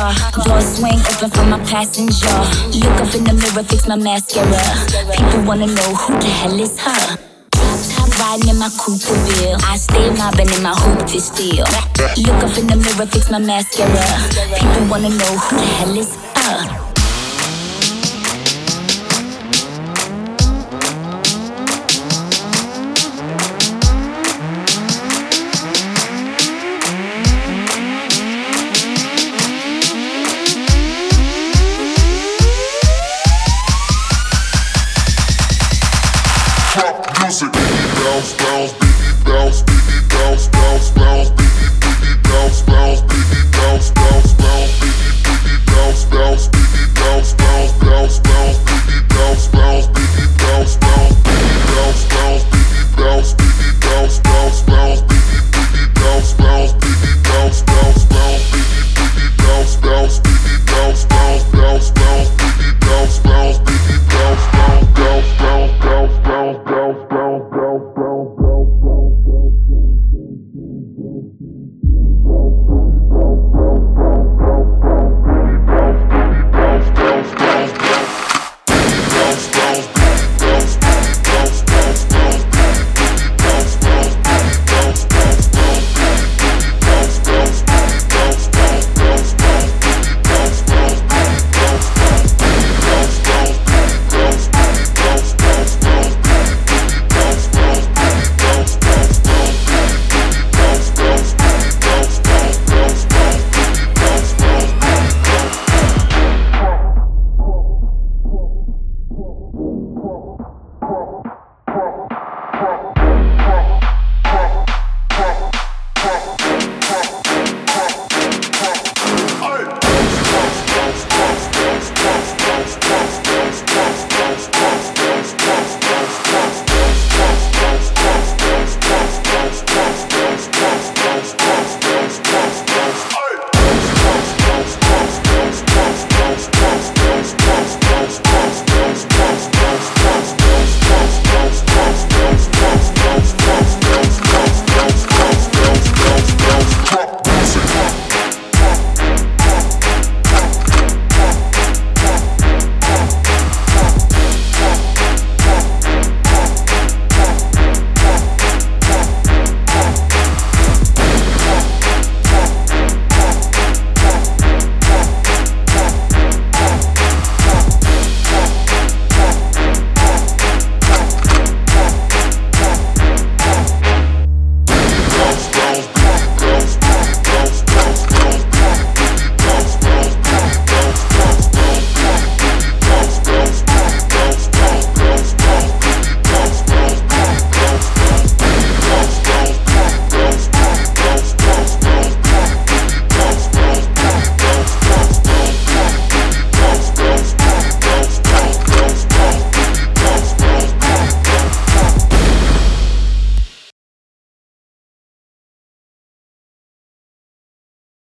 car. Door swing open for my passenger. Look up in the mirror, fix my mascara. People wanna know who the hell is her. Top riding in my Cooperville. I stay mobbing in my hoop to steal. Look up in the mirror, fix my mascara. People wanna know who the hell is her. Music, baby, bounce, bounce, baby, bounce, baby, bounce, bounce, bounce, baby.